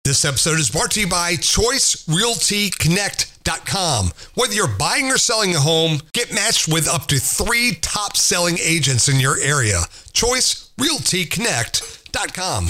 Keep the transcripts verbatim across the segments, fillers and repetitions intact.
This episode is brought to you by Choice Realty Connect dot com. Whether you're buying or selling a home, get matched with up to three top selling agents in your area. Choice Realty Connect dot com.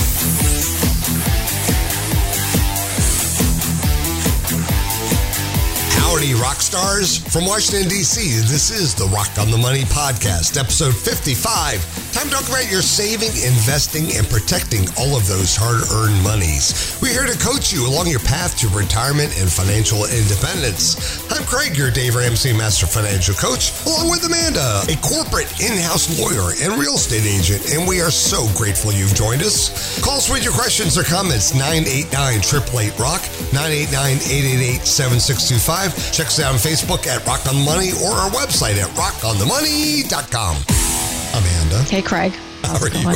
Howdy, rock stars. From Washington, D C, this is the Rock on the Money podcast, episode fifty-five. Time to talk about your saving, investing, and protecting all of those hard-earned monies. We're here to coach you along your path to retirement and financial independence. I'm Craig, your Dave Ramsey Master Financial Coach, along with Amanda, a corporate in-house lawyer and real estate agent, and we are so grateful you've joined us. Call us with your questions or comments, nine eight nine, eight eight eight, ROCK, nine eight nine, eight eight eight, seven six two five. Check us out on Facebook at Rock on the Money or our website at rock on the money dot com. Amanda. Hey, Craig. How are you?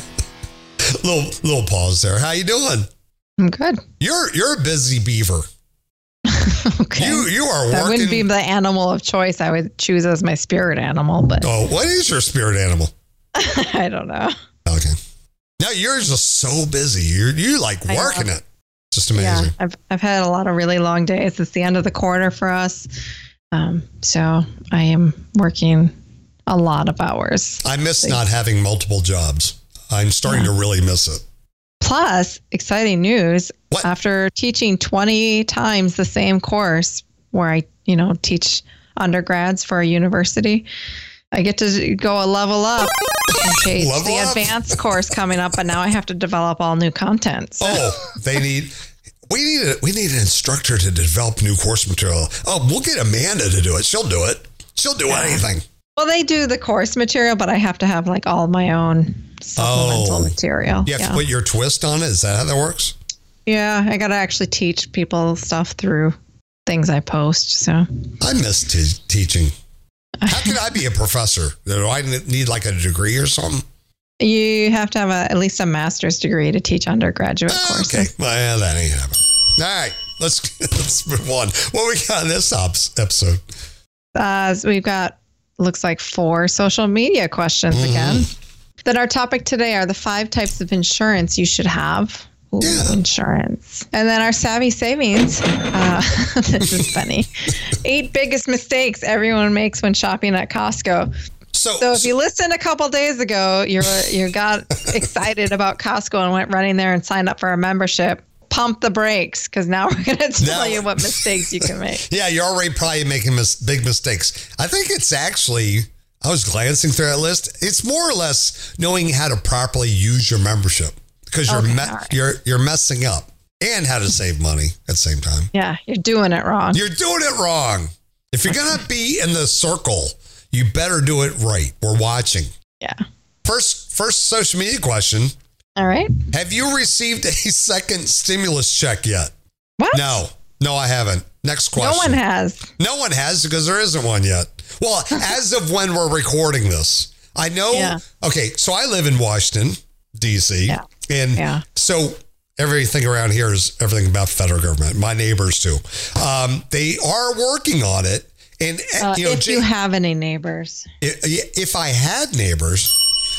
little little pause there. How you doing? I'm good. You're you're a busy beaver. Okay. You you are that working. That wouldn't be the animal of choice I would choose as my spirit animal, but oh, what is your spirit animal? I don't know. Okay. No, you're just so busy. You're you like working it. Just amazing. Yeah, I've I've had a lot of really long days. It's the end of the quarter for us, um, so I am working a lot of hours. I miss not having multiple jobs. I'm starting yeah. to really miss it. Plus, exciting news. What? After teaching twenty times the same course where I, you know, teach undergrads for a university, I get to go a level up and teach level the up? advanced course coming up, but now I have to develop all new content. So. Oh, they need... We need a, we need an instructor to develop new course material. Oh, we'll get Amanda to do it. She'll do it. She'll do yeah. anything. Well, they do the course material, but I have to have like all my own supplemental oh. material. You have yeah. to put your twist on it? Is that how that works? Yeah, I got to actually teach people stuff through things I post. So I miss t- teaching. How could I be a professor? Do I need like a degree or something? You have to have a, at least a master's degree to teach undergraduate oh, courses. Okay, well, that ain't happening. All right, let's let's move on. What we got in this episode? Uh, so we've got, looks like four social media questions mm-hmm. again. Then our topic today are the five types of insurance you should have. Ooh, yeah. Insurance. And then our savvy savings. Uh, this is funny. Eight biggest mistakes everyone makes when shopping at Costco. So, so if you listened a couple days ago, you you got excited about Costco and went running there and signed up for a membership. Pump the brakes, because now we're going to tell now, you what mistakes you can make. Yeah, you're already probably making mis- big mistakes. I think it's actually, I was glancing through that list. It's more or less knowing how to properly use your membership, because you're okay, me- right. you're you're messing up, and how to save money at the same time. Yeah, you're doing it wrong. You're doing it wrong. If you're going to be in the circle, you better do it right. We're watching. Yeah. First, first social media question. All right. Have you received a second stimulus check yet? What? No. No, I haven't. Next question. No one has. No one has, because there isn't one yet. Well, as of when we're recording this, I know. Yeah. Okay, so I live in Washington, D C. Yeah. And yeah. so everything around here is everything about federal government. My neighbors, too. Um, they are working on it. And, uh, you know, if Jay, you have any neighbors. If I had neighbors,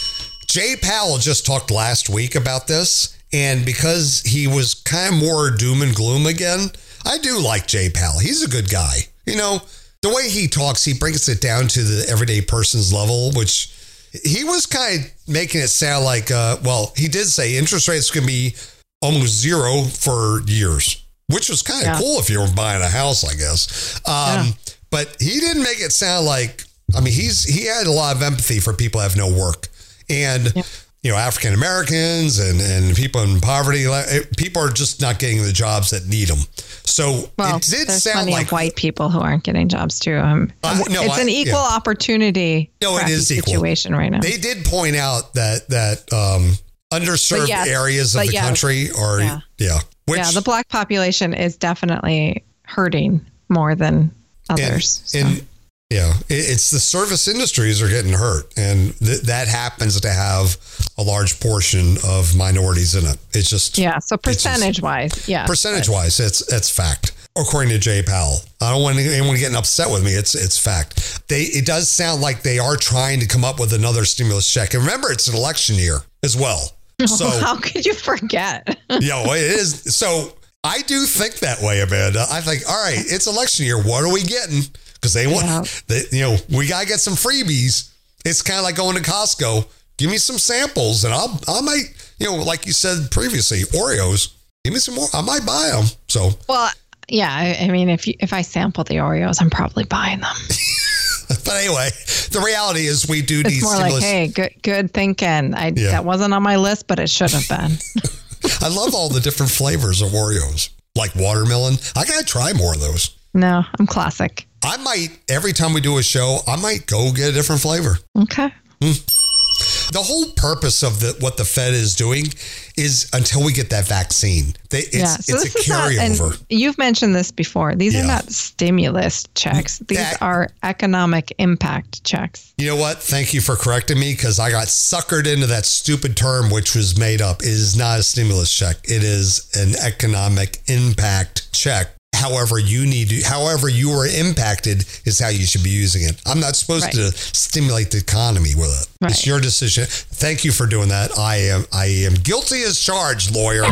Jay Powell just talked last week about this. And because he was kind of more doom and gloom again, I do like Jay Powell. He's a good guy. You know, the way he talks, he brings it down to the everyday person's level, which he was kind of making it sound like, uh, well, he did say interest rates can be almost zero for years, which was kind of yeah. cool if you were buying a house, I guess. Um, yeah. But he didn't make it sound like, I mean, he's he had a lot of empathy for people who have no work. And, yeah. you know, African Americans and, and people in poverty, people are just not getting the jobs that need them. So well, it did there's sound plenty like of white people who aren't getting jobs too. Um, uh, no, it's I, an equal yeah. opportunity no, it is situation equal. right now. They did point out that that um, underserved yes, areas of the yes. country are, yeah. yeah. Which, yeah, the black population is definitely hurting more than others. And, so. and yeah, it's the service industries are getting hurt, and th- that happens to have a large portion of minorities in it. It's just yeah. So percentage just, wise, yeah, percentage but. wise, it's it's fact. According to Jay Powell, I don't want anyone getting upset with me. It's it's fact. They it does sound like they are trying to come up with another stimulus check. And remember, it's an election year as well. So how could you forget? you know, it is. So I do think that way, Amanda. I think, all right, it's election year. What are we getting? Because they want, yeah. they, you know, we got to get some freebies. It's kind of like going to Costco. Give me some samples and I'll, I might, you know, like you said previously, Oreos, give me some more. I might buy them. So, well, yeah, I, I mean, if you, if I sample the Oreos, I'm probably buying them. But anyway, the reality is we do it's need more stimulus. Like, hey, good, good thinking. I, yeah. That wasn't on my list, but it should have been. I love all the different flavors of Oreos, like watermelon. I got to try more of those. No, I'm classic. I might, every time we do a show, I might go get a different flavor. Okay. Hmm. The whole purpose of the, what the Fed is doing is until we get that vaccine. They, it's yeah, so it's a carryover. Not, you've mentioned this before. These yeah. are not stimulus checks. These that, are economic impact checks. You know what? Thank you for correcting me because I got suckered into that stupid term which was made up. It is not a stimulus check. It is an economic impact check. However you need to, however you are impacted is how you should be using it. I'm not supposed right. to stimulate the economy with it. Right. It's your decision. Thank you for doing that. I am I am guilty as charged, lawyer.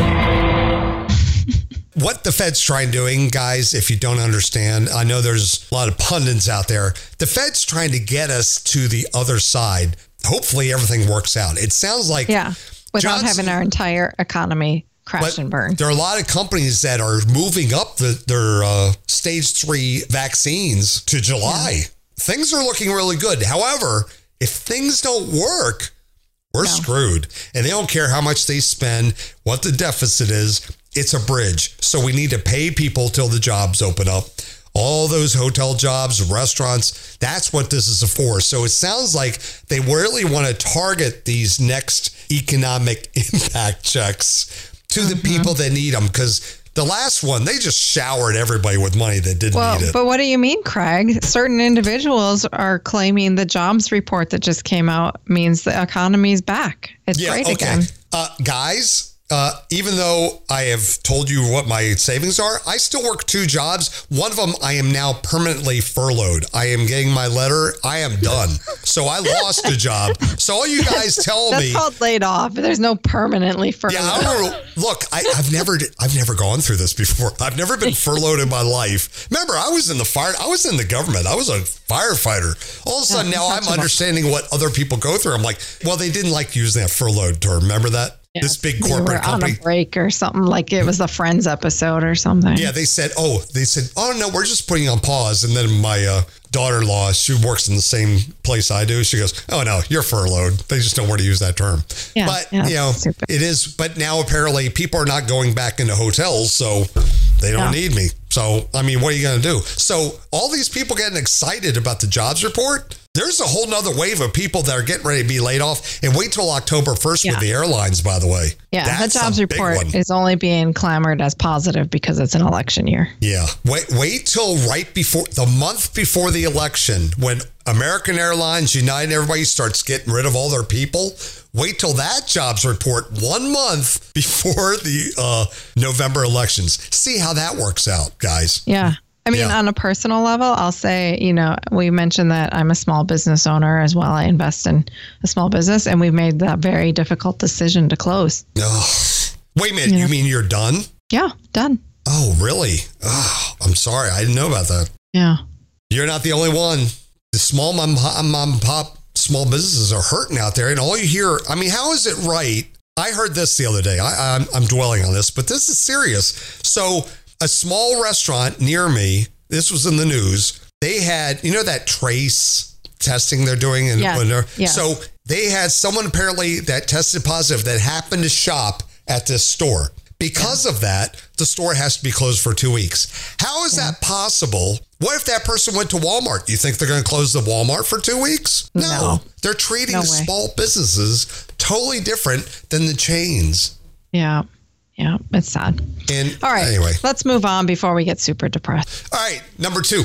What the Fed's trying doing, guys, if you don't understand, I know there's a lot of pundits out there. The Fed's trying to get us to the other side. Hopefully everything works out. It sounds like yeah, without Johnson, having our entire economy crash and burn. There are a lot of companies that are moving up the, their uh, stage three vaccines to July. Yeah. Things are looking really good. However, if things don't work, we're no. screwed. And they don't care how much they spend, what the deficit is. It's a bridge. So we need to pay people till the jobs open up. All those hotel jobs, restaurants, that's what this is for. So it sounds like they really want to target these next economic impact checks to the mm-hmm. people that need them, because the last one, they just showered everybody with money that didn't well, need it. But what do you mean, Craig? Certain individuals are claiming the jobs report that just came out means the economy's back. It's yeah, great okay. again. Uh, guys, uh, even though I have told you what my savings are, I still work two jobs. One of them, I am now permanently furloughed. I am getting my letter. I am done. So I lost a job. So all you guys tell That's me. That's called laid off. There's no permanently furloughed. Yeah, I don't, look, I, I've never, I've never gone through this before. I've never been furloughed in my life. Remember, I was in the fire. I was in the government. I was a firefighter. All of a sudden, yeah, now I'm understanding what other people go through. I'm like, well, they didn't like using that furloughed term. Remember that? Yeah, this big corporate company on a break or something, like it was the Friends episode or something. Yeah, they said, oh, they said, oh no, we're just putting on pause. And then my uh, daughter-in-law, she works in the same place I do. She goes, oh no, you're furloughed. They just don't want to use that term. Yeah, but yeah, you know, stupid. It is. But now apparently people are not going back into hotels, so they don't yeah. need me. So I mean, what are you going to do? So all these people getting excited about the jobs report. There's a whole nother wave of people that are getting ready to be laid off, and wait till October first yeah. with the airlines, by the way. Yeah, That's the jobs report is only being clamored as positive because it's an election year. Yeah. Wait, wait till right before the month before the election when American Airlines, United, everybody starts getting rid of all their people. Wait till that jobs report one month before the uh, November elections. See how that works out, guys. Yeah. I mean, yeah. on a personal level, I'll say, you know, we mentioned that I'm a small business owner as well. I invest in a small business, and we've made that very difficult decision to close. Oh. Wait a minute. Yeah. You mean you're done? Yeah, done. Oh, really? Oh, I'm sorry. I didn't know about that. Yeah. You're not the only one. The small mom, mom and pop small businesses are hurting out there. And all you hear, I mean, how is it right? I heard this the other day. I, I'm, I'm dwelling on this, but this is serious. So a small restaurant near me, this was in the news, they had, you know, that trace testing they're doing? And yeah. yeah. So they had someone apparently that tested positive that happened to shop at this store. Because yeah. of that, the store has to be closed for two weeks. How is yeah. that possible? What if that person went to Walmart? You think they're going to close the Walmart for two weeks? No. no. They're treating no small businesses totally different than the chains. Yeah. Yeah. It's sad. And all right. Anyway, let's move on before we get super depressed. All right. Number two.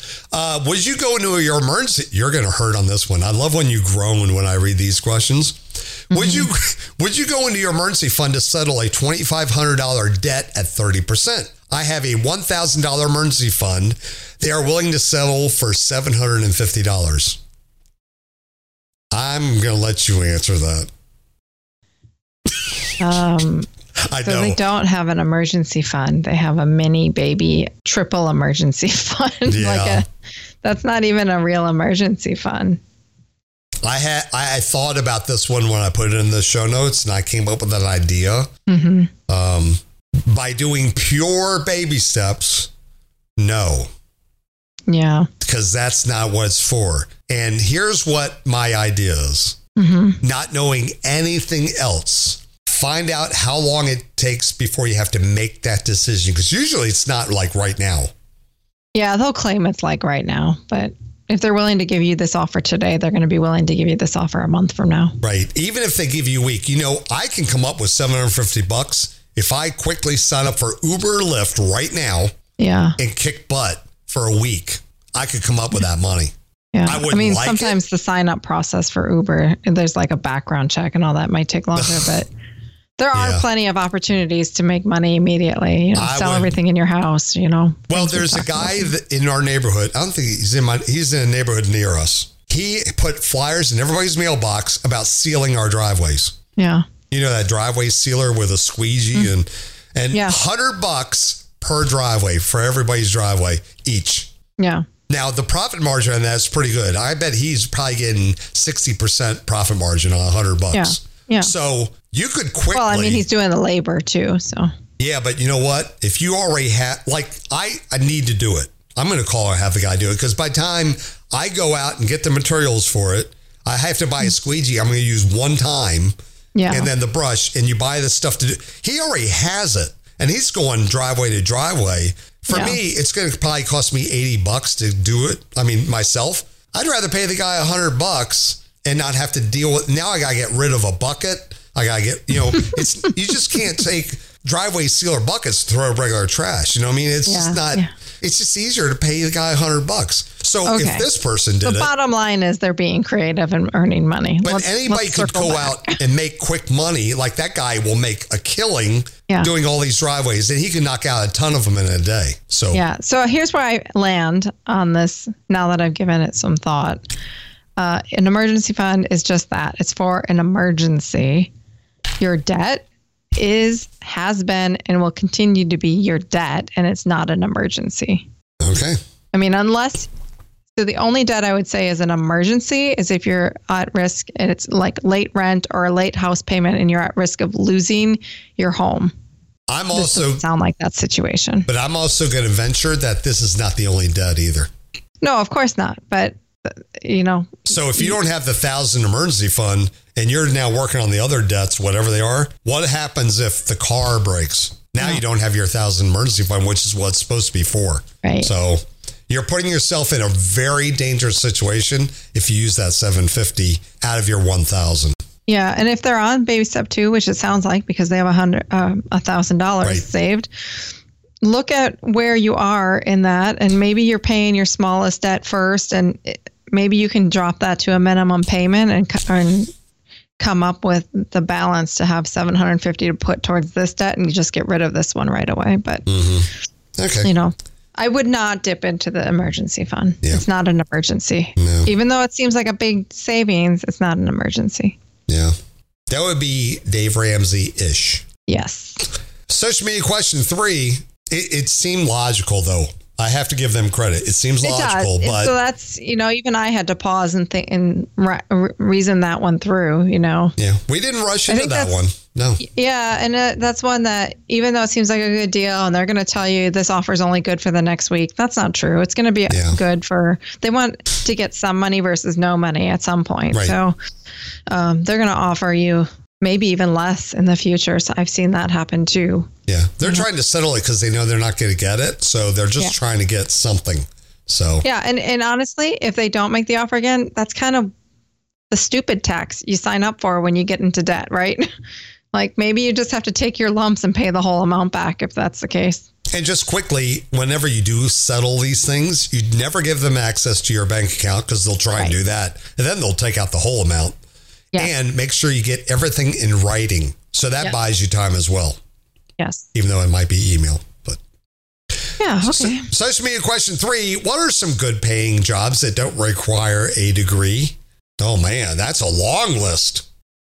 Uh, would you go into your emergency? You're going to hurt on this one. I love when you groan when I read these questions. Mm-hmm. Would you would you go into your emergency fund to settle a twenty-five hundred dollars debt at thirty percent? I have a one thousand dollars emergency fund. They are willing to settle for seven hundred fifty dollars. I'm going to let you answer that. Um, I so know. they don't have an emergency fund. They have a mini baby triple emergency fund. Yeah. like a, that's not even a real emergency fund. I had I thought about this one when I put it in the show notes, and I came up with an idea. Mm-hmm. Um, by doing pure baby steps, no. Yeah. Because that's not what it's for. And here's what my idea is. Mm-hmm. Not knowing anything else, find out how long it takes before you have to make that decision. Because usually it's not like right now. Yeah, they'll claim it's like right now, but if they're willing to give you this offer today, they're going to be willing to give you this offer a month from now. Right. Even if they give you a week, you know, I can come up with seven hundred fifty bucks if I quickly sign up for Uber or Lyft right now. Yeah. And kick butt for a week. I could come up with that money. Yeah. I, I mean, like sometimes it. the sign up process for Uber, there's like a background check and all that might take longer, but there are Yeah. plenty of opportunities to make money immediately. You know, I sell would- everything in your house, you know. Well, things we there's a talked about. guy that in our neighborhood. I don't think he's in my, he's in a neighborhood near us. He put flyers in everybody's mailbox about sealing our driveways. Yeah. You know, that driveway sealer with a squeegee Mm. and, and Yeah. hundred bucks per driveway for everybody's driveway each. Yeah. Now, the profit margin on that is pretty good. I bet he's probably getting sixty percent profit margin on a hundred bucks. Yeah. Yeah. So you could quickly. Well, I mean, he's doing the labor too. So, Yeah, but you know what? If you already have, like, I, I need to do it. I'm going to call and have the guy do it because by the time I go out and get the materials for it, I have to buy a squeegee. I'm going to use one time. yeah. And then the brush, and you buy the stuff to do. He already has it, and he's going driveway to driveway. For Yeah. me, it's going to probably cost me eighty bucks to do it. I mean, myself. I'd rather pay the guy a hundred bucks and not have to deal with. Now I got to get rid of a bucket. I got to get, you know, it's you just can't take driveway sealer buckets to throw regular trash. You know what I mean? It's Yeah, just not. yeah. It's just easier to pay the guy a hundred bucks. So Okay. if this person did the it. bottom line is they're being creative and earning money. But Let's- anybody let's could circle go back. out and make quick money. Like that guy will make a killing Yeah. doing all these driveways, and he can knock out a ton of them in a day. So Yeah. So here's where I land on this now that I've given it some thought. Uh, an emergency fund is just that. It's for an emergency. Your debt is, has been, and will continue to be your debt, and it's not an emergency. okay, I mean, unless, so the only debt I would say is an emergency is if you're at risk and it's like late rent or a late house payment and you're at risk of losing your home. I'm This also, doesn't sound like that situation. but I'm also going to venture that this is not the only debt either. No, of course not. But, uh, you know, So if you don't have the thousand emergency fund and you're now working on the other debts, whatever they are, what happens if the car breaks? Now Yeah. you don't have your thousand emergency fund, which is what it's supposed to be for. Right. So you're putting yourself in a very dangerous situation if you use that seven fifty out of your one thousand. yeah. And if they're on baby step two, which it sounds like because they have a hundred, um, a thousand dollars Right. saved, look at where you are in that. And maybe you're paying your smallest debt first. And it, maybe you can drop that to a minimum payment and, co- and come up with the balance to have seven hundred fifty to put towards this debt and you just get rid of this one right away. But, Okay. you know, I would not dip into the emergency fund. Yeah. It's not an emergency. No. Even though it seems like a big savings, it's not an emergency. Yeah. That would be Dave Ramsey-ish. Yes. Social media question three. It, it seemed logical, though. I have to give them credit. It seems It logical, does. but So that's, you know, even I had to pause and think and re- reason that one through, you know. yeah, we didn't rush I into think that that's- one. No. Yeah. And uh, that's one that even though it seems like a good deal and they're going to tell you this offer is only good for the next week, that's not true. It's going to be Yeah. good for, they want to get some money versus no money at some point. Right. So um, they're going to offer you maybe even less in the future. So I've seen that happen too. Yeah. They're trying to settle it because they know they're not going to get it. So they're just Yeah. trying to get something. So, Yeah. And, and honestly, if they don't make the offer again, that's kind of the stupid tax you sign up for when you get into debt, right? Like maybe you just have to take your lumps and pay the whole amount back if that's the case. and just quickly, whenever you do settle these things, you never give them access to your bank account because they'll try and Right. do that. And then they'll take out the whole amount. Yes. And make sure you get everything in writing. So that Yep. buys you time as well, Yes. even though it might be email. But Yeah. So- Okay. social media question three. What are some good paying jobs that don't require a degree? Oh man, that's a long list.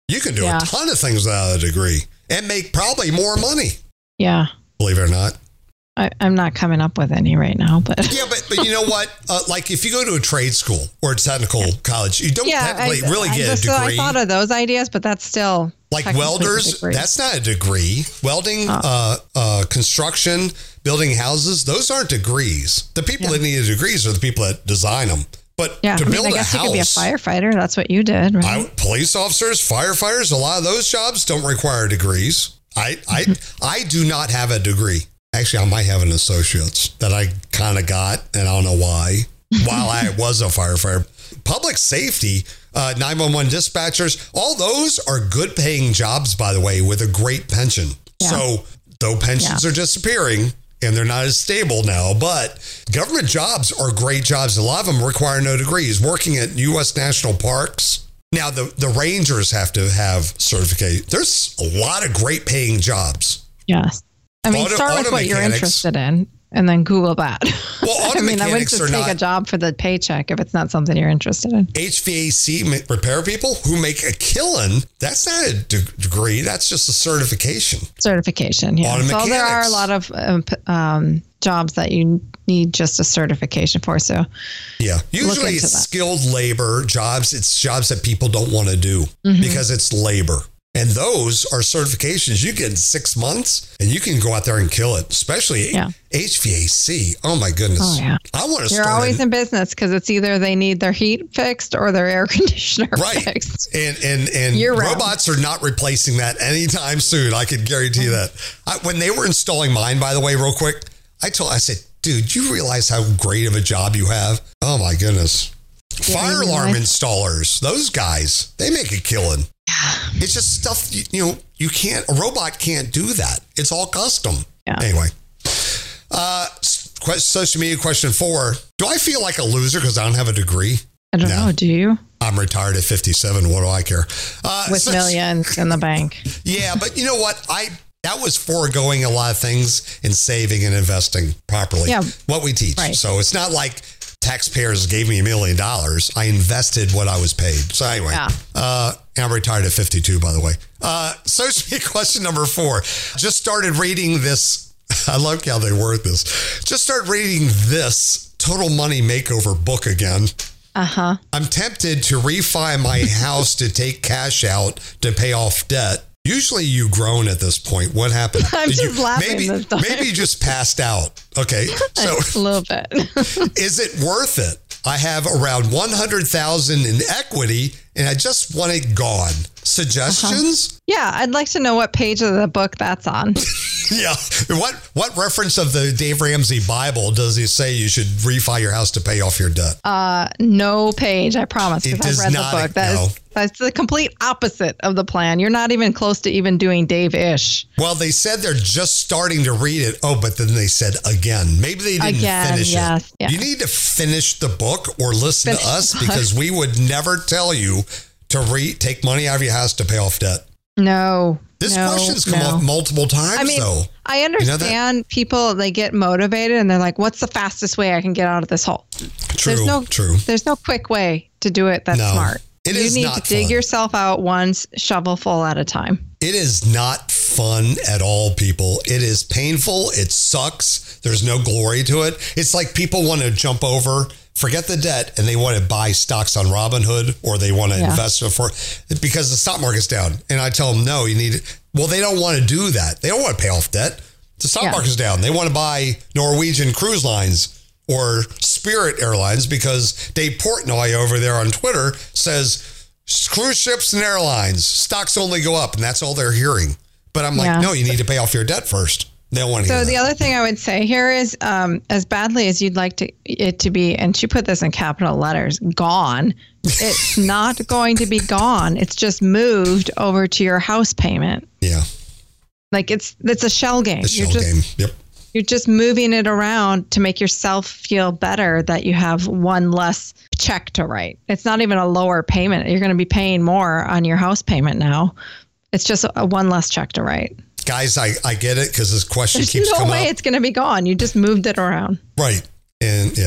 You can do Yeah. a ton of things without a degree and make probably more money, Yeah. believe it or not. I, I'm not coming up with any right now, but Yeah, but, but you know what? Uh, like if you go to a trade school or a technical college, you don't yeah, technically I, really I get just, a so I degree. thought of those ideas, but that's still Like technically a welders, degree. that's not a degree. Welding, Oh. uh, uh, construction, building houses, those aren't degrees. The people Yeah. that need degrees are the people that design them. But Yeah, to I mean, build I a guess house, you could be a firefighter. That's what you did, right? I, police officers, firefighters, a lot of those jobs don't require degrees. I, I, I do not have a degree. Actually, I might have an associate's that I kind of got, and I don't know why, while I was a firefighter. Public safety, uh, nine one one dispatchers, all those are good paying jobs, by the way, with a great pension. Yeah. So though pensions Yeah. are disappearing and they're not as stable now, but government jobs are great jobs. A lot of them require no degrees. Working at U S national parks. Now, the, the rangers have to have certificate. There's a lot of great paying jobs. Yes. I mean, Auto- start with auto what you're mechanics. interested in and then Google that. Well, auto I mean, I wouldn't mechanics just are take not a job for the paycheck if it's not something you're interested in. H V A C ma- repair people who make a killing. That's not a de- degree. That's just a certification. Certification, yeah. Auto So there are a mechanics. lot of um, p- um, jobs that you need just a certification for. So Yeah. Usually into it's that. skilled labor jobs. It's jobs that people don't want to do Mm-hmm. because it's labor. And those are certifications you get in six months and you can go out there and kill it, especially Yeah. H V A C. Oh, my goodness. Oh, yeah. I want to you're start always an- in business because it's either they need their heat fixed or their air conditioner Right. fixed. And and and Year-round. robots are not replacing that anytime soon. I can guarantee you that. I, when they were installing mine, by the way, real quick, I told I said, dude, you realize how great of a job you have? Oh my goodness. Yeah, Fire you alarm realize- installers, those guys, they make a killing. It's just stuff, you, you know, you can't, a robot can't do that. It's all custom. Yeah. Anyway, uh, s- que- social media question four. Do I feel like a loser because I don't have a degree? I don't No. know. Do you? I'm retired at fifty-seven. What do I care? Uh, With so- millions in the bank. Yeah, but you know what? I that was foregoing a lot of things and saving and investing properly. Yeah. What we teach. Right. So it's not like taxpayers gave me a million dollars. I invested what I was paid. So anyway, Yeah. uh, I'm retired at fifty-two, by the way. Uh, social media question number four. Just started reading this. I like how they word this. Just started reading this Total Money Makeover book again. Uh-huh. I'm tempted to refi my house to take cash out to pay off debt. Usually you groan at this point. What happened? I'm Did just you, laughing maybe, this time. maybe you just passed out. Okay. So a little bit. is it worth it? I have around one hundred thousand in equity and I just want it gone. Suggestions? Yeah, I'd like to know what page of the book that's on. Yeah. What what reference of the Dave Ramsey Bible does he say you should refi your house to pay off your debt? Uh, no page, I promise, It because does I've read not, the book. That no. is, that's the complete opposite of the plan. You're not even close to even doing Dave-ish. Well, they said they're just starting to read it. Oh, but then they said again. Maybe they didn't Again, finish yes, it. yeah. You need to finish the book or listen Finish to us the book. because we would never tell you to re- take money out of your house to pay off debt. No. This no, question's come no. up multiple times, I mean, though. I know that? understand people, they get motivated and they're like, what's the fastest way I can get out of this hole? True, there's no, true. There's no quick way to do it that's No, smart. it you is need not to dig fun. yourself out one shovelful at a time. It is not fun at all, people. It is painful. It sucks. There's no glory to it. It's like people want to jump over, forget the debt, and they want to buy stocks on Robinhood or they want to Yeah. invest for because the stock market's down. And I tell them, no, you need it. Well, they don't want to do that. They don't want to pay off debt. The stock Yeah. market's down. They want to buy Norwegian Cruise Lines or Spirit Airlines because Dave Portnoy over there on Twitter says cruise ships and airlines, stocks only go up, and that's all they're hearing. But I'm like, Yeah. no, you need to pay off your debt first. They don't want to So hear the that. other thing I would say here is, um, as badly as you'd like to it to be, and she put this in capital letters, gone. It's not going to be gone. It's just moved over to your house payment. Yeah, Like it's it's a shell game. the shell you're just game. Yep. you're just moving it around to make yourself feel better that you have one less check to write. It's not even a lower payment. You're going to be paying more on your house payment now. It's just a, a one less check to write. Guys, I, I get it because this question There's keeps no coming way up. it's going to be gone. You just moved it around. Right. And yeah,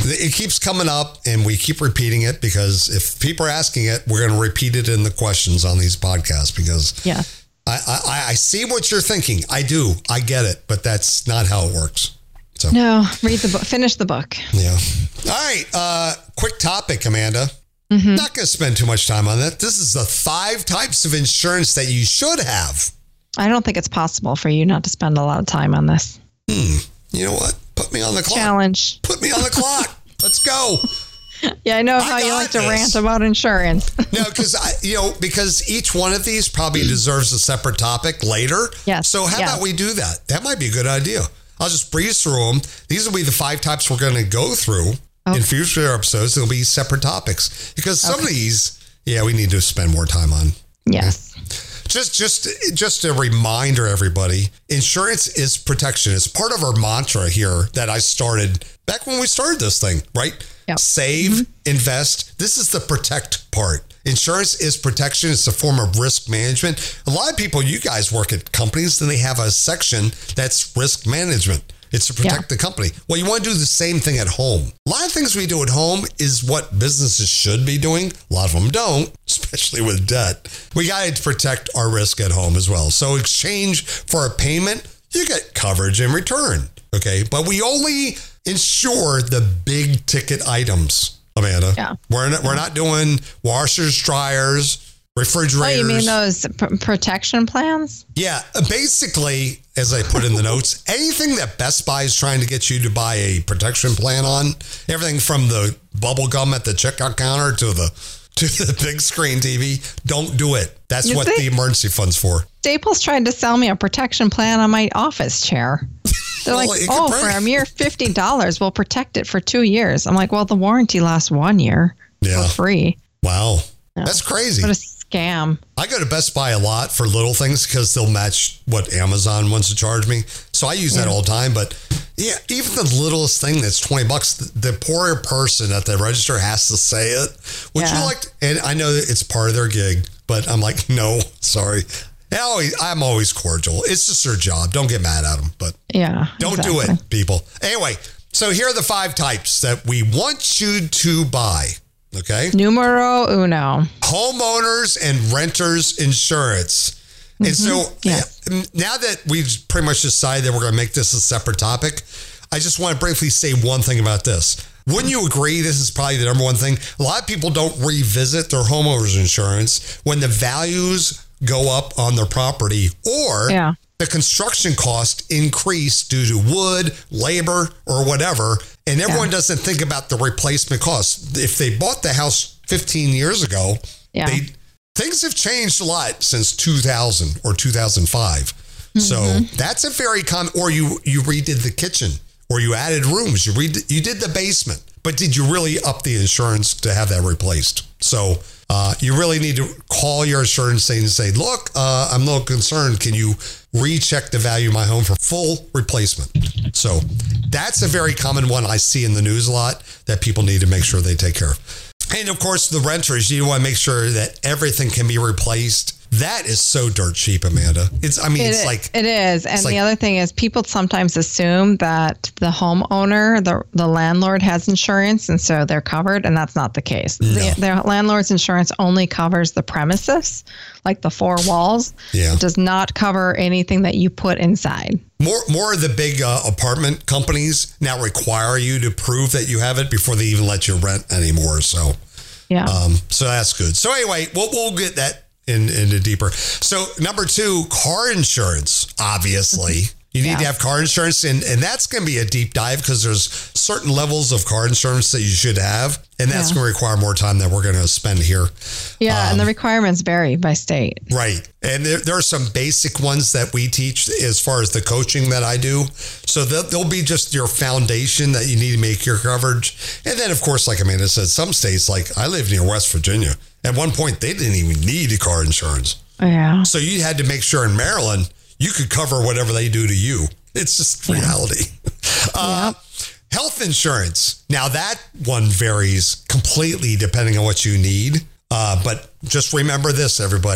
it keeps coming up and we keep repeating it because if people are asking it, we're going to repeat it in the questions on these podcasts because yeah. I, I, I see what you're thinking. I do. I get it, but that's not how it works. So no, read the book, finish the book. Yeah. All right. Uh, quick topic, Amanda. Mm-hmm. Not going to spend too much time on that. This is the five types of insurance that you should have. I don't think it's possible for you not to spend a lot of time on this. Hmm. You know what? Put me on the clock. Challenge. Put me on the clock. Let's go. Yeah, I know how I you like this. to rant about insurance. No, because I, you know, because each one of these probably deserves a separate topic later. Yes. So how yes. about we do that? That might be a good idea. I'll just breeze through them. These will be the five types we're going to go through okay. in future episodes. There'll be separate topics because some okay. of these, yeah, we need to spend more time on. Yes. Okay? Just, just, just a reminder, everybody. Insurance is protection. It's part of our mantra here that I started back when we started this thing, right? Yep. Save, mm-hmm. invest. This is the protect part. Insurance is protection. It's a form of risk management. A lot of people, you guys work at companies, and they have a section that's risk management. It's to protect yeah. the company. Well, you want to do the same thing at home. A lot of things we do at home is what businesses should be doing. A lot of them don't, especially with debt. We got to protect our risk at home as well. So exchange for a payment, you get coverage in return. Okay. But we only insure the big ticket items, Amanda. Yeah. We're not, we're not doing washers, dryers, refrigerators. Oh, you mean those p- protection plans? Yeah. Basically, as I put in the notes, anything that Best Buy is trying to get you to buy a protection plan on, everything from the bubble gum at the checkout counter to the to the big screen T V, don't do it. That's you what the emergency fund's for. Staples tried to sell me a protection plan on my office chair. They're well, like, oh, for a mere fifty dollars, we'll protect it for two years. I'm like, well, the warranty lasts one year yeah. for free. Wow. No. That's crazy. What a scam. I go to Best Buy a lot for little things because they'll match what Amazon wants to charge me. So I use yeah. that all the time. But yeah, even the littlest thing that's twenty bucks, the poor person at the register has to say it. Would yeah. you like to, and I know that it's part of their gig, but I'm like, no, sorry. And always, I'm always cordial. It's just their job. Don't get mad at them, but yeah, don't exactly. do it, people. Anyway, so here are the five types that we want you to buy. Okay. Numero uno. Homeowners and renters insurance. Mm-hmm. And so yes. now that we've pretty much decided that we're going to make this a separate topic, I just want to briefly say one thing about this. Wouldn't you agree this is probably the number one thing? A lot of people don't revisit their homeowners insurance when the values go up on their property or yeah. the construction cost increase due to wood, labor, or whatever. And everyone yeah. doesn't think about the replacement cost. If they bought the house fifteen years ago, yeah. they, things have changed a lot since two thousand or two thousand five. Mm-hmm. So that's a very common, or you, you redid the kitchen or you added rooms, you redid, you did the basement, but did you really up the insurance to have that replaced? So uh, you really need to call your insurance and say, look, uh, I'm a little concerned. Can you recheck the value of my home for full replacement? So that's a very common one I see in the news a lot that people need to make sure they take care of. And of course, the renters, you want to make sure that everything can be replaced. That is so dirt cheap, Amanda. It's, I mean, it it's is, like... It is. And like, the other thing is people sometimes assume that the homeowner, the, the landlord has insurance and so they're covered. And that's not the case. No. The, the landlord's insurance only covers the premises, like the four walls. Yeah. It does not cover anything that you put inside. More more of the big uh, apartment companies now require you to prove that you have it before they even let you rent anymore. So, yeah. Um, so that's good. So anyway, we'll, we'll get that in into deeper. So number two, car insurance, obviously. You need yeah. to have car insurance, and, and that's going to be a deep dive because there's certain levels of car insurance that you should have, and that's yeah. going to require more time than we're going to spend here. Yeah, um, and the requirements vary by state. Right. And there, there are some basic ones that we teach as far as the coaching that I do. So they'll, they'll be just your foundation that you need to make your coverage. And then, of course, like Amanda said, some states, like I live near West Virginia. At one point, they didn't even need a car insurance. Yeah. So you had to make sure in Maryland, you could cover whatever they do to you. It's just reality. Yeah. Uh, yep. Health insurance. Now that one varies completely depending on what you need. Uh, but just remember this, everybody.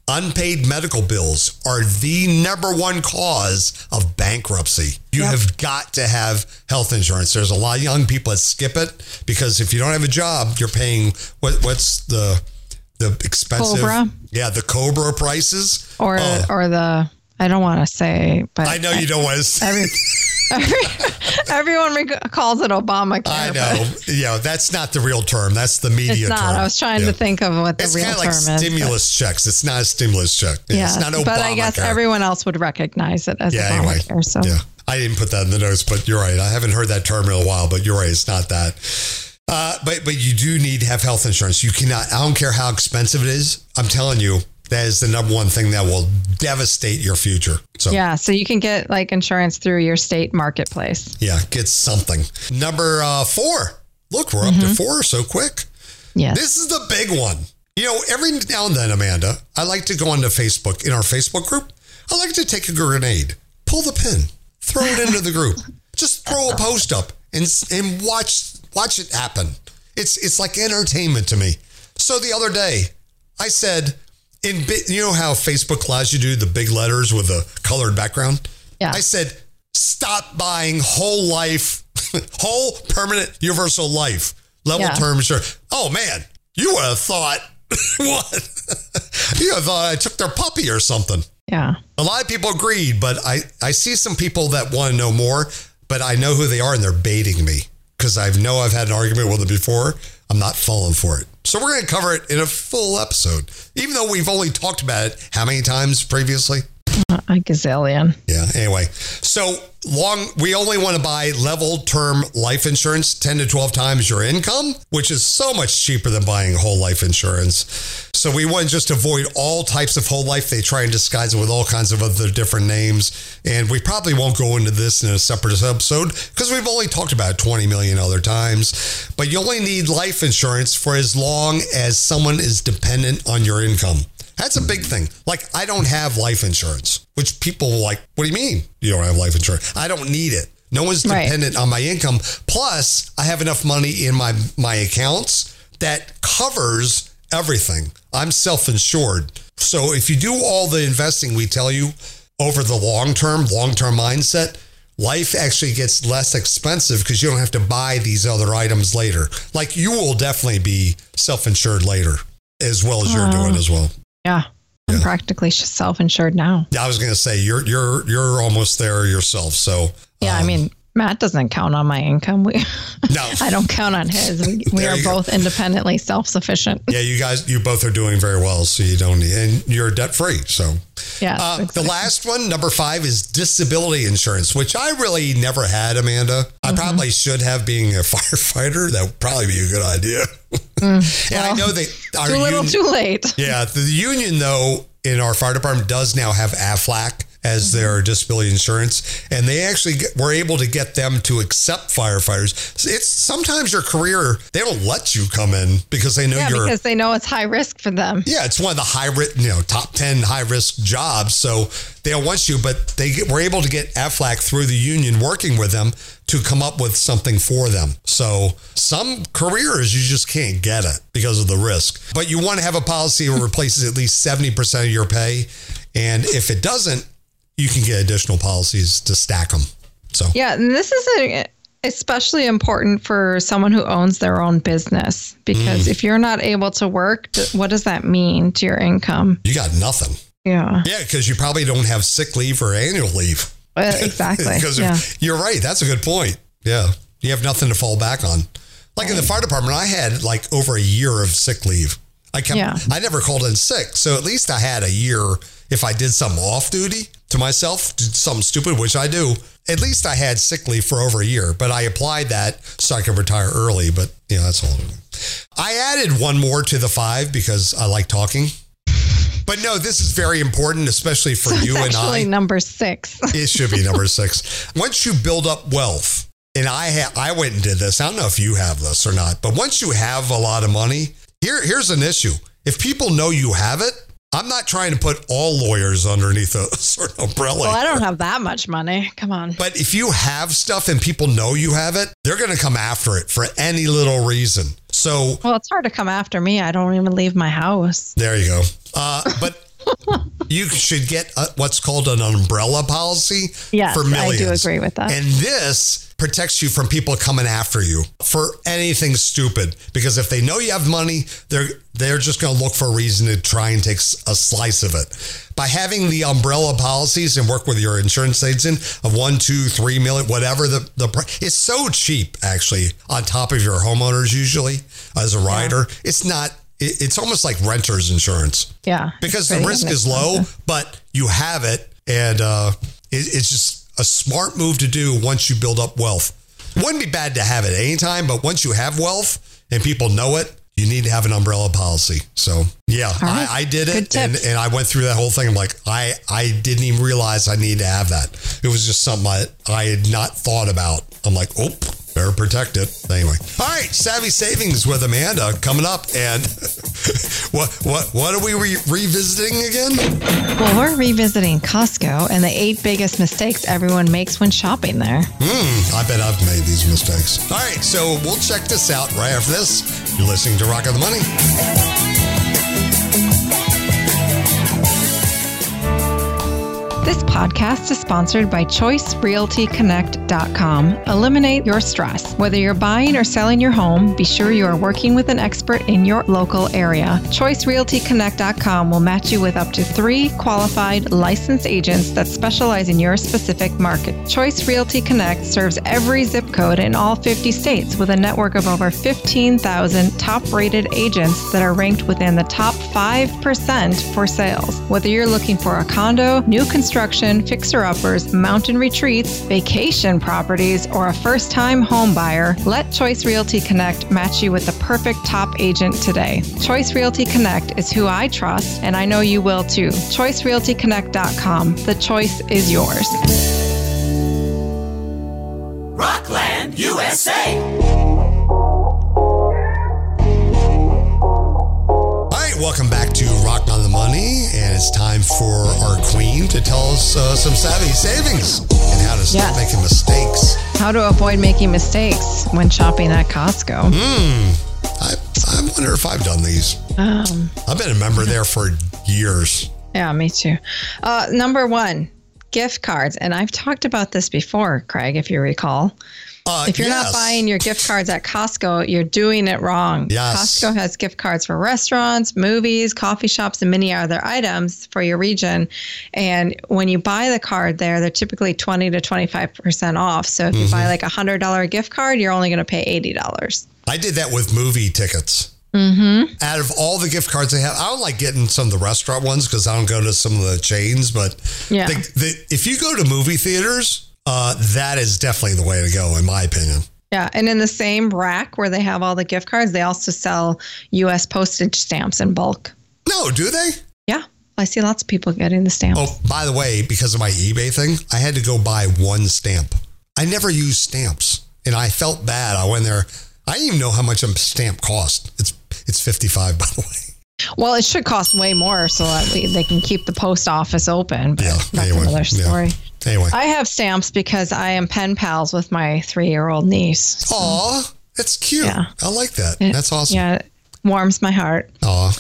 unpaid medical bills are the number one cause of bankruptcy. You Yep. have got to have health insurance. There's a lot of young people that skip it because if you don't have a job, you're paying what what's the the expensive Cobra? Yeah, the Cobra prices. Or Oh. or the I don't want to say, but I know you don't want to say. Every, every, everyone rec- calls it Obamacare. I know. Yeah, that's not the real term. That's the media It's not. term. I was trying Yeah. to think of what the It's real kind of term like is. stimulus checks. It's not a stimulus check. Yeah, Yeah, it's not Obamacare. but I guess everyone else would recognize it as Yeah, anyway. Obamacare. So Yeah, I didn't put that in the notes, but you're right. I haven't heard that term in a while, but you're right. It's not that. Uh, but but you do need to have health insurance. You cannot. I don't care how expensive it is. I'm telling you, that is the number one thing that will devastate your future. So yeah, so you can get like insurance through your state marketplace. yeah, get something. Number uh, four. Look, we're up Mm-hmm. to four so quick. Yes. This is the big one. You know, every now and then, Amanda, I like to go onto Facebook, in our Facebook group. I like to take a grenade, pull the pin, throw it into the group. Just throw a post up and and watch watch it happen. It's it's like entertainment to me. So the other day, I said, in bi- you know how Facebook allows you to do the big letters with a colored background? Yeah. I said, stop buying whole life, whole permanent universal life level Yeah. term insurance. Oh man, you would have thought what? You would have thought I took their puppy or something. Yeah. A lot of people agreed, but I, I see some people that want to know more, but I know who they are and they're baiting me because I know I've had an argument with them before. I'm not falling for it. So we're going to cover it in a full episode, even though we've only talked about it how many times previously? A gazillion. Yeah. Anyway, so long, we only want to buy level term life insurance ten to twelve times your income, which is so much cheaper than buying whole life insurance. So we want to just avoid all types of whole life. They try and disguise it with all kinds of other different names. And we probably won't go into this in a separate episode because we've only talked about it twenty million other times. But you only need life insurance for as long as someone is dependent on your income. That's a big thing. Like, I don't have life insurance, which people are like, what do you mean you don't have life insurance? I don't need it. No one's Right. dependent on my income. Plus, I have enough money in my, my accounts that covers everything. I'm self-insured. So if you do all the investing we tell you over the long-term, long-term mindset, life actually gets less expensive because you don't have to buy these other items later. Like, you will definitely be self-insured later as well as you're doing as well. Yeah. I'm Yeah. practically self-insured now. I was going to say you're you're you're almost there yourself. So Yeah. I um, mean, Matt doesn't count on my income. We, no, I don't count on his. We, we There are you go. both independently self-sufficient. yeah, you guys, you both are doing very well. So you don't need, and you're debt free. So Yes, uh, exactly. the last one, number five, is disability insurance, which I really never had, Amanda. I Mm-hmm. probably should have, being a firefighter. That would probably be a good idea. Mm, and I well, know they our Too little, union- too late. Yeah, the union, though, in our fire department does now have AFLAC as their disability insurance, and they actually get, were able to get them to accept firefighters. So it's sometimes your career, they don't let you come in because they know Yeah, you're. because they know it's high risk for them. Yeah, it's one of the high risk, you know, top ten high risk jobs. So they don't want you, but they get, were able to get AFLAC through the union working with them to come up with something for them. So some careers, you just can't get it because of the risk. But you want to have a policy that replaces at least seventy percent of your pay. And if it doesn't, you can get additional policies to stack them. So Yeah, and this is a, especially important for someone who owns their own business because Mm. if you're not able to work, th- what does that mean to your income? you got nothing. Yeah, Yeah, because you probably don't have sick leave or annual leave. Uh, exactly. Because yeah. you're right. That's a good point. Yeah. You have nothing to fall back on. Like in the fire department, I had like over a year of sick leave. I kept, Yeah. I never called in sick. So at least I had a year. If I did something off duty to myself, did something stupid, which I do, at least I had sick leave for over a year. But I applied that so I could retire early. But you know, that's all. I added one more to the five because I like talking. But no, this is very important, especially for you and I. Actually, number six. It should be number six. Once you build up wealth, and I ha- I went and did this. I don't know if you have this or not, but once you have a lot of money, here here's an issue. If people know you have it, I'm not trying to put all lawyers underneath a certain umbrella. Well, I here. don't have that much money. Come on. But if you have stuff and people know you have it, they're going to come after it for any little reason. So Well, it's hard to come after me. I don't even leave my house. there you go. Uh, but You should get a, what's called an umbrella policy yes, for millions. I do agree with that. And this protects you from people coming after you for anything stupid. Because if they know you have money, they're they're just going to look for a reason to try and take a slice of it. By having the umbrella policies and work with your insurance agent of one, two, three million, whatever the the price, it's so cheap actually on top of your homeowners usually as a rider. Yeah. It's not. It's almost like renter's insurance. Yeah. Because the risk is low, but you have it. And uh, it, it's just a smart move to do once you build up wealth. It wouldn't be bad to have it anytime, but once you have wealth and people know it, you need to have an umbrella policy. So, yeah, right. I, I did it. And, and I went through that whole thing. I'm like, I, I didn't even realize I needed to have that. It was just something I, I had not thought about. I'm like, oh. Better protect it. Anyway. All right. Savvy Savings with Amanda coming up. And what what what are we re- revisiting again? Well, we're revisiting Costco and the eight biggest mistakes everyone makes when shopping there. Hmm. I bet I've made these mistakes. All right. So we'll check this out right after this. You're listening to Rock of the Money. This podcast is sponsored by Choice Realty Connect dot com. Eliminate your stress. Whether you're buying or selling your home, be sure you are working with an expert in your local area. Choice Realty Connect dot com will match you with up to three qualified licensed agents that specialize in your specific market. Choice Realty Connect serves every zip code in all fifty states with a network of over fifteen thousand top-rated agents that are ranked within the top five percent for sales. Whether you're looking for a condo, new construction, Construction, fixer-uppers, mountain retreats, vacation properties, or a first-time home buyer, let Choice Realty Connect match you with the perfect top agent today. Choice Realty Connect is who I trust, and I know you will too. Choice Realty Connect dot com. The choice is yours. Rockland, U S A. Welcome back to Rock on the Money, and it's time for our queen to tell us uh, some savvy savings and how to stop yes. making mistakes. How to avoid making mistakes when shopping at Costco. Hmm. I, I wonder if I've done these. Um, I've been a member there for years. Yeah, me too. Uh, number one, gift cards. And I've talked about this before, Craig, if you recall. Uh, if you're yes. not buying your gift cards at Costco, you're doing it wrong. Yes. Costco has gift cards for restaurants, movies, coffee shops, and many other items for your region. And when you buy the card there, they're typically twenty to twenty-five percent off. So if mm-hmm. you buy like a one hundred dollars gift card, you're only going to pay eighty dollars. I did that with movie tickets. Mm-hmm. Out of all the gift cards they have, I don't like getting some of the restaurant ones because I don't go to some of the chains. But yeah. the, the, if you go to movie theaters, Uh, that is definitely the way to go, in my opinion. Yeah. And in the same rack where they have all the gift cards, they also sell U S postage stamps in bulk. No, do they? Yeah. I see lots of people getting the stamps. Oh, by the way, because of my eBay thing, I had to go buy one stamp. I never used stamps, and I felt bad. I went there. I didn't even know how much a stamp cost. It's it's fifty-five dollars, by the way. Well, it should cost way more so that we, they can keep the post office open. But yeah, that's anyway, another story. Yeah. Anyway. I have stamps because I am pen pals with my three-year-old niece. So. Aw, that's cute. Yeah. I like that. It, that's awesome. Yeah, it warms my heart. Aw.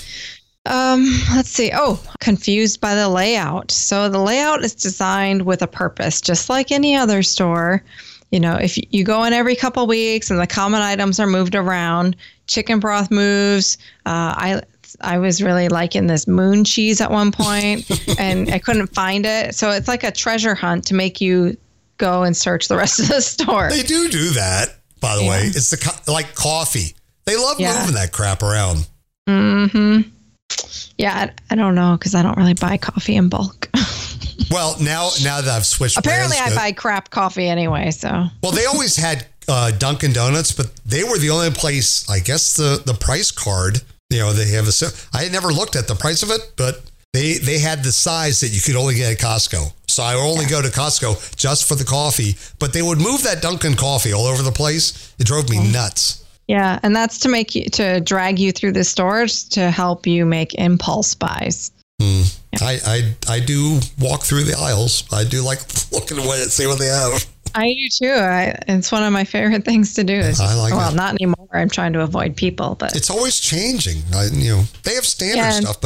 Um, let's see. Oh, confused by the layout. So the layout is designed with a purpose, just like any other store. You know, if you go in every couple of weeks and the common items are moved around, chicken broth moves. Uh, I I was really liking this moon cheese at one point, and I couldn't find it. So it's like a treasure hunt to make you go and search the rest of the store. They do do that, by the yeah. way. It's the co- like coffee. They love yeah. moving that crap around. Mm-hmm. Yeah, I, I don't know because I don't really buy coffee in bulk. Well, now now that I've switched Apparently brands, I buy crap coffee anyway, so. Well, they always had uh, Dunkin' Donuts, but they were the only place, I guess the, the price card, you know, they have a, I had never looked at the price of it, but they, they had the size that you could only get at Costco. So I only yeah. go to Costco just for the coffee, but they would move that Dunkin' coffee all over the place. It drove me oh. nuts. Yeah, and that's to make you, to drag you through the stores to help you make impulse buys. Mm. Yeah. I, I I do walk through the aisles. I do like looking away and see what they have. I do too. I, it's one of my favorite things to do. Is, I like well, it. not anymore. I'm trying to avoid people, but it's always changing. I, you know, they have standard yeah, stuff, but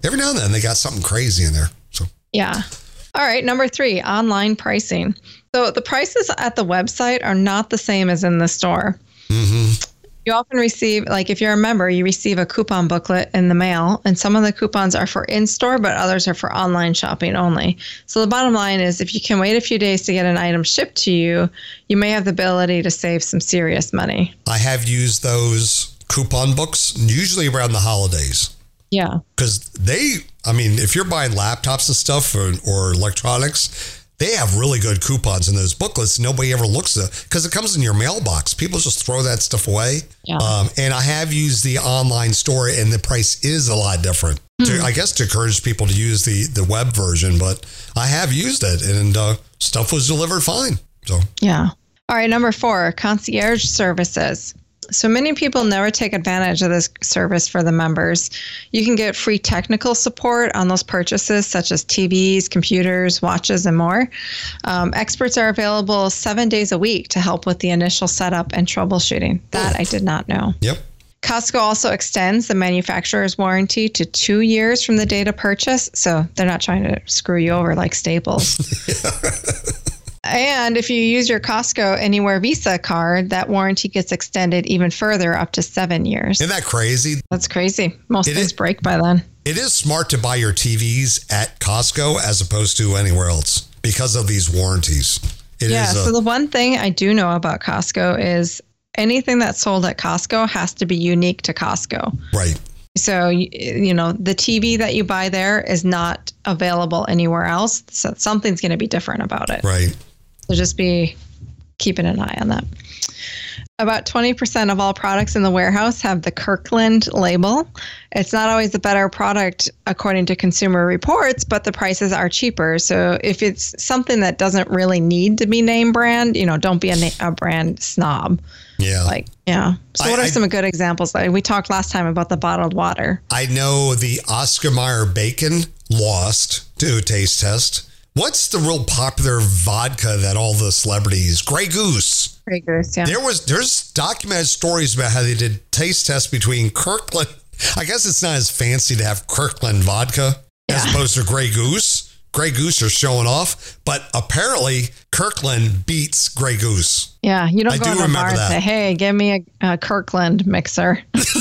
every now and then they got something crazy in there. So yeah. All right. Number three, online pricing. So the prices at the website are not the same as in the store. Mm-hmm. You often receive, like if you're a member, you receive a coupon booklet in the mail, and some of the coupons are for in-store, but others are for online shopping only. So the bottom line is if you can wait a few days to get an item shipped to you, you may have the ability to save some serious money. I have used those coupon books, usually around the holidays. Yeah. Because they, I mean, if you're buying laptops and stuff or, or electronics, they have really good coupons in those booklets. Nobody ever looks at it because it comes in your mailbox. People just throw that stuff away. Yeah. Um, and I have used the online store, and the price is a lot different. Hmm. To, I guess to encourage people to use the, the web version, but I have used it, and uh, stuff was delivered fine. So yeah. All right, number four, concierge services. So many people never take advantage of this service for the members. You can get free technical support on those purchases, such as T Vs, computers, watches, and more. Um, experts are available seven days a week to help with the initial setup and troubleshooting. That I did not know. Yep. Costco also extends the manufacturer's warranty to two years from the date of purchase. So they're not trying to screw you over like Staples. And if you use your Costco Anywhere Visa card, that warranty gets extended even further, up to seven years. Isn't that crazy? That's crazy. Most it things is, break by then. It is smart to buy your T Vs at Costco as opposed to anywhere else because of these warranties. It yeah, is a, so the one thing I do know about Costco is anything that's sold at Costco has to be unique to Costco. Right. So, you know, the T V that you buy there is not available anywhere else. So something's going to be different about it. Right. So just be keeping an eye on that. About twenty percent of all products in the warehouse have the Kirkland label. It's not always the better product according to Consumer Reports, but the prices are cheaper. So if it's something that doesn't really need to be name brand, you know, don't be a, na- a brand snob. Yeah. Like, yeah. So what I, are I, some good examples? Like we talked last time about the bottled water. I know the Oscar Mayer bacon lost to a taste test. What's the real popular vodka that all the celebrities, Grey Goose? Grey Goose, yeah. There was, there's documented stories about how they did taste tests between Kirkland. I guess it's not as fancy to have Kirkland vodka yeah. as opposed to Grey Goose. Grey Goose are showing off, but apparently Kirkland beats Grey Goose. Yeah, you don't I go do to the bar and that. say, hey, give me a, a Kirkland mixer.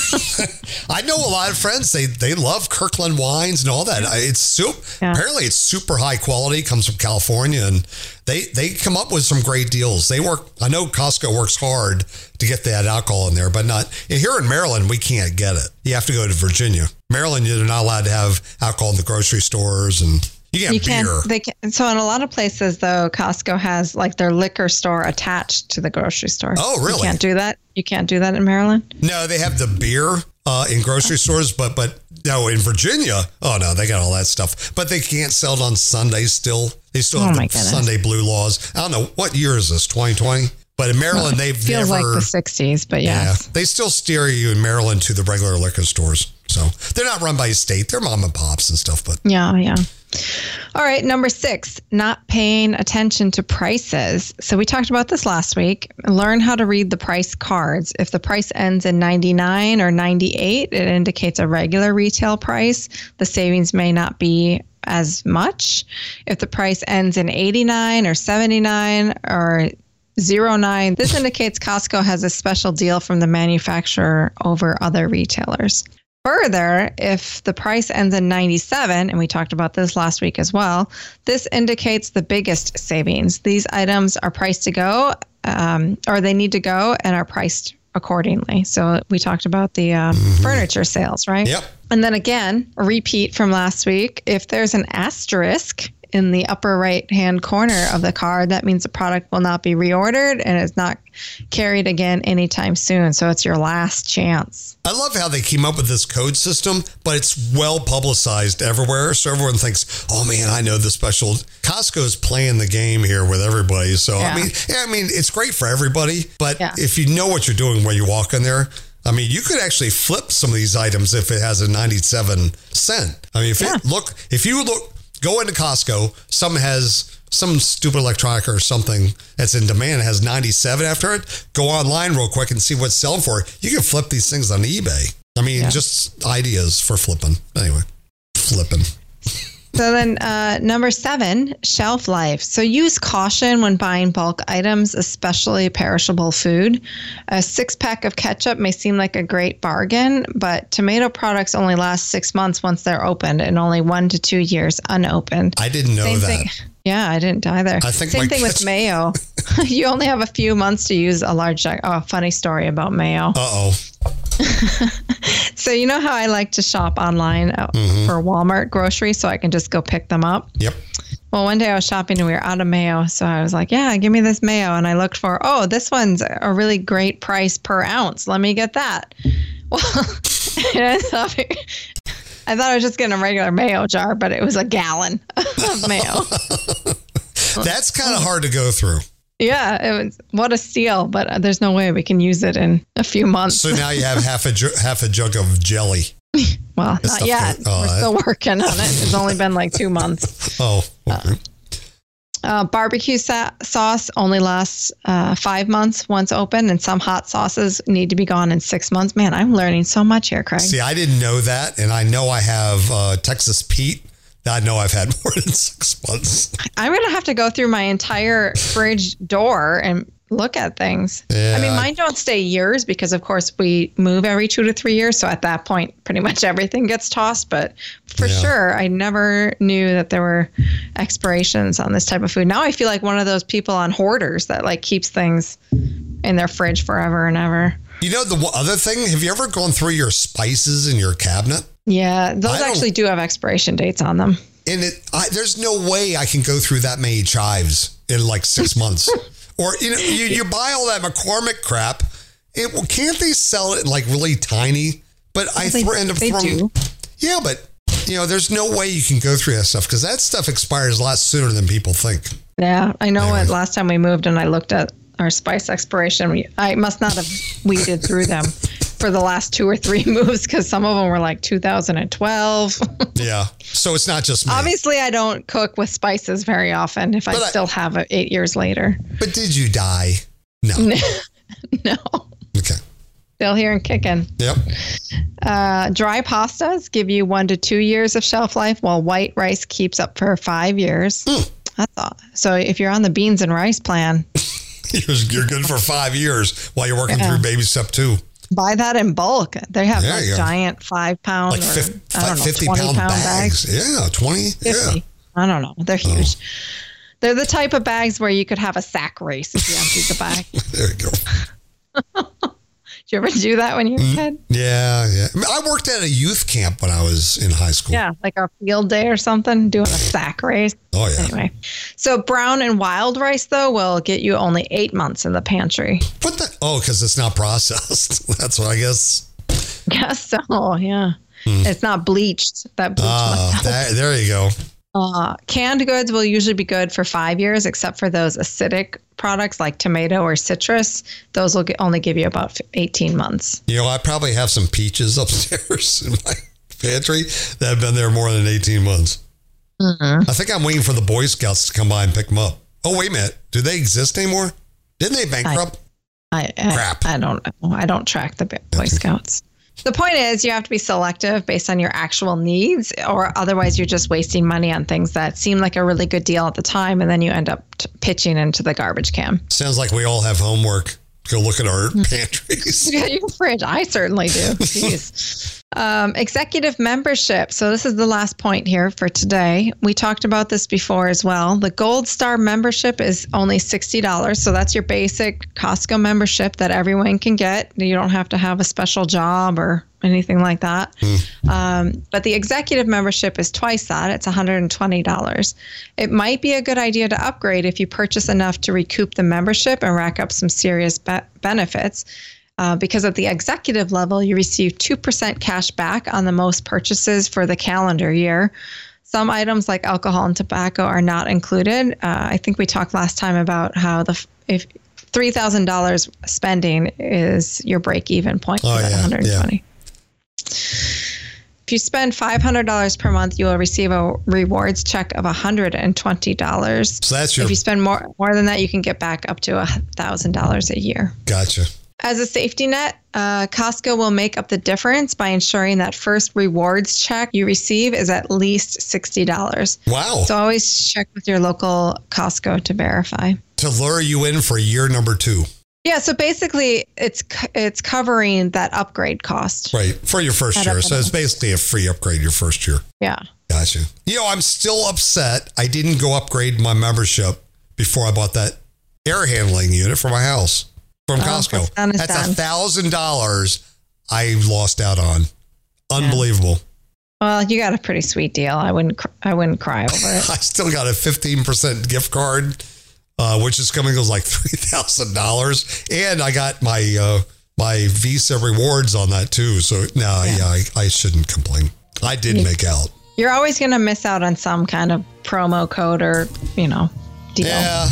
I know a lot of friends, they they love Kirkland wines and all that. It's super, yeah. Apparently it's super high quality, comes from California, and they, they come up with some great deals. They work, I know Costco works hard to get that alcohol in there, but not, here in Maryland, we can't get it. You have to go to Virginia. Maryland, you're not allowed to have alcohol in the grocery stores, and you get you beer. Can't, they can, so in a lot of places, though, Costco has like their liquor store attached to the grocery store. Oh, really? You can't do that? You can't do that in Maryland? No, they have the beer uh, in grocery stores, but but no, in Virginia, oh no, they got all that stuff. But they can't sell it on Sundays still. They still have oh the goodness. Sunday blue laws. I don't know, what year is this, twenty twenty? But in Maryland, well, they've feels never... like the sixties, but yes. Yeah, they still steer you in Maryland to the regular liquor stores. So they're not run by a state. They're mom and pops and stuff. But yeah, yeah. All right, number six, not paying attention to prices. So we talked about this last week. Learn how to read the price cards. If the price ends in ninety-nine or ninety-eight, it indicates a regular retail price. The savings may not be as much. If the price ends in eighty-nine or seventy-nine or zero nine, this indicates Costco has a special deal from the manufacturer over other retailers. Further, if the price ends in ninety-seven, and we talked about this last week as well, this indicates the biggest savings. These items are priced to go, um, or they need to go and are priced accordingly. So we talked about the um, mm-hmm. furniture sales, right? Yep. And then again, a repeat from last week, if there's an asterisk in the upper right-hand corner of the card, that means the product will not be reordered and is not carried again anytime soon. So it's your last chance. I love how they came up with this code system, but it's well publicized everywhere. So everyone thinks, oh man, I know the special. Costco's playing the game here with everybody. So, yeah. I mean, yeah, I mean, it's great for everybody, but yeah. if you know what you're doing when you walk in there, I mean, you could actually flip some of these items if it has a ninety-seven cent. I mean, if yeah. it look, if you look, go into Costco, some has some stupid electronic or something that's in demand, has ninety-seven after it, go online real quick and see what's selling for. You can flip these things on eBay. I mean, yeah. just ideas for flipping. Anyway. Flipping. So then uh, number seven, shelf life. So use caution when buying bulk items, especially perishable food. A six pack of ketchup may seem like a great bargain, but tomato products only last six months once they're opened and only one to two years unopened. I didn't know Same that. Thing. Yeah, I didn't either. I think Same my thing ketchup- with mayo. You only have a few months to use a large jug. Oh, funny story about mayo. Uh-oh. So you know how I like to shop online mm-hmm. for Walmart groceries so I can just go pick them up? Yep. Well, one day I was shopping and we were out of mayo. So I was like, yeah, give me this mayo. And I looked for, oh, this one's a really great price per ounce. Let me get that. Well, I thought, I thought I was just getting a regular mayo jar, but it was a gallon of mayo. That's kind of hard to go through. Yeah, it was what a steal, but there's no way we can use it in a few months. So now you have half a ju- half a jug of jelly. Well, not yet. Oh, We're that... still working on it. It's only been like two months. Oh, okay. Uh, uh, barbecue sa- sauce only lasts uh, five months once open, and some hot sauces need to be gone in six months. Man, I'm learning so much here, Craig. See, I didn't know that, and I know I have uh, Texas Pete. I know I've had more than six months. I'm going to have to go through my entire fridge door and look at things. Yeah. I mean, mine don't stay years because, of course, we move every two to three years. So at that point, pretty much everything gets tossed. But for yeah. sure, I never knew that there were expirations on this type of food. Now I feel like one of those people on Hoarders that like keeps things in their fridge forever and ever. You know, the other thing, have you ever gone through your spices in your cabinet? Yeah, those actually do have expiration dates on them. And it, I, there's no way I can go through that many chives in like six months. Or you know, you, you buy all that McCormick crap. It, well, can't they sell it like really tiny? But I they, th- end up they throwing. Do. Yeah, but you know, there's no way you can go through that stuff because that stuff expires a lot sooner than people think. Yeah, I know. Anyway. It last time we moved and I looked at our spice expiration, we, I must not have weeded through them for the last two or three moves because some of them were like two thousand twelve. Yeah. So it's not just me. Obviously, I don't cook with spices very often if I, I still have it eight years later. But did you die? No. No. Okay. Still here and kicking. Yep. Uh, dry pastas give you one to two years of shelf life while white rice keeps up for five years. Mm. That's all. So if you're on the beans and rice plan, you're good for five years while you're working yeah. through baby step two. Buy that in bulk. They have like giant five pound, like or, fifty, I don't know, fifty twenty pound, pound bags. bags. Yeah, twenty. fifty. Yeah. I don't know. They're huge. Oh. They're the type of bags where you could have a sack race if you emptied the bag. There you go. Did you ever do that when you were a kid? Yeah, yeah. I, mean, I worked at a youth camp when I was in high school. Yeah, like our field day or something, doing a sack race. Oh, yeah. Anyway, so brown and wild rice, though, will get you only eight months in the pantry. What the? Oh, because it's not processed. That's what I guess. Guess so, yeah. Hmm. It's not bleached. That bleach uh, must that, there you go. Uh, canned goods will usually be good for five years, except for those acidic products like tomato or citrus. Those will get, only give you about eighteen months. You know, I probably have some peaches upstairs in my pantry that have been there more than eighteen months. Mm-hmm. I think I'm waiting for the Boy Scouts to come by and pick them up. Oh, wait a minute. Do they exist anymore? Didn't they bankrupt? I, I, Crap. I, I don't know. I don't track the Boy Scouts. The point is you have to be selective based on your actual needs, or otherwise you're just wasting money on things that seem like a really good deal at the time, and then you end up t- pitching into the garbage can. Sounds like we all have homework. Go look at our pantries. Yeah, your fridge. I certainly do. Jeez. Um, executive membership. So this is the last point here for today. We talked about this before as well. The Gold Star membership is only sixty dollars. So that's your basic Costco membership that everyone can get. You don't have to have a special job or anything like that. Mm. Um, but the executive membership is twice that. It's one hundred twenty dollars. It might be a good idea to upgrade if you purchase enough to recoup the membership and rack up some serious be- benefits. Uh, because at the executive level, you receive two percent cash back on the most purchases for the calendar year. Some items like alcohol and tobacco are not included. Uh, I think we talked last time about how the if three thousand dollars spending is your break-even point oh, for that yeah, one hundred twenty. Yeah. If you spend five hundred dollars per month, you will receive a rewards check of one hundred twenty dollars. So that's your. If you spend more more than that, you can get back up to one thousand dollars a year. Gotcha. As a safety net, uh, Costco will make up the difference by ensuring that first rewards check you receive is at least sixty dollars. Wow. So always check with your local Costco to verify. To lure you in for year number two. Yeah, so basically it's it's covering that upgrade cost. Right, for your first year. So it's basically a free upgrade your first year. Yeah. Gotcha. You know, I'm still upset I didn't go upgrade my membership before I bought that air handling unit for my house. From Costco. Oh, That's a thousand dollars I lost out on. Unbelievable. Yeah. Well, you got a pretty sweet deal. I wouldn't. Cr- I wouldn't cry over it. I still got a fifteen percent gift card, uh, which is coming to like three thousand dollars, and I got my uh, my Visa rewards on that too. So no, yeah, yeah I, I shouldn't complain. I did yeah. make out. You're always going to miss out on some kind of promo code or you know deal. Yeah,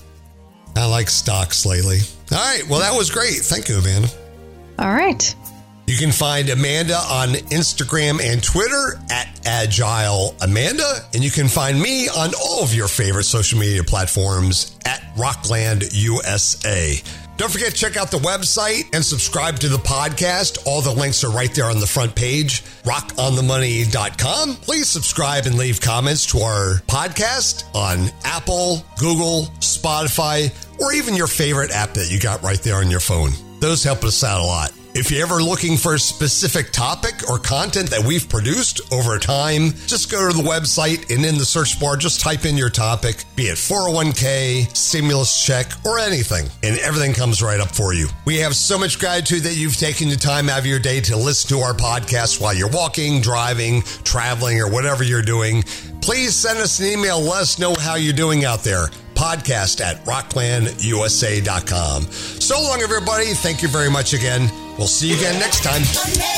I like stocks lately. All right. Well, that was great. Thank you, Amanda. All right. You can find Amanda on Instagram and Twitter at Agile Amanda. And you can find me on all of your favorite social media platforms at Rockland U S A. Don't forget to check out the website and subscribe to the podcast. All the links are right there on the front page, rock on the money dot com. Please subscribe and leave comments to our podcast on Apple, Google, Spotify, or even your favorite app that you got right there on your phone. Those help us out a lot. If you're ever looking for a specific topic or content that we've produced over time, just go to the website and in the search bar, just type in your topic, be it four oh one k, stimulus check, or anything, and everything comes right up for you. We have so much gratitude that you've taken the time out of your day to listen to our podcast while you're walking, driving, traveling, or whatever you're doing. Please send us an email. Let us know how you're doing out there. Podcast at rockland u s a dot com. So long, everybody. Thank you very much again. We'll see you again next time.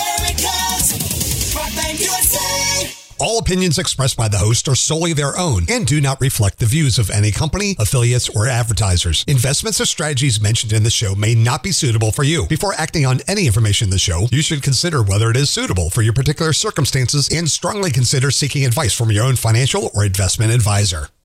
America's Rockland U S A. All opinions expressed by the host are solely their own and do not reflect the views of any company, affiliates, or advertisers. Investments or strategies mentioned in the show may not be suitable for you. Before acting on any information in the show, you should consider whether it is suitable for your particular circumstances and strongly consider seeking advice from your own financial or investment advisor.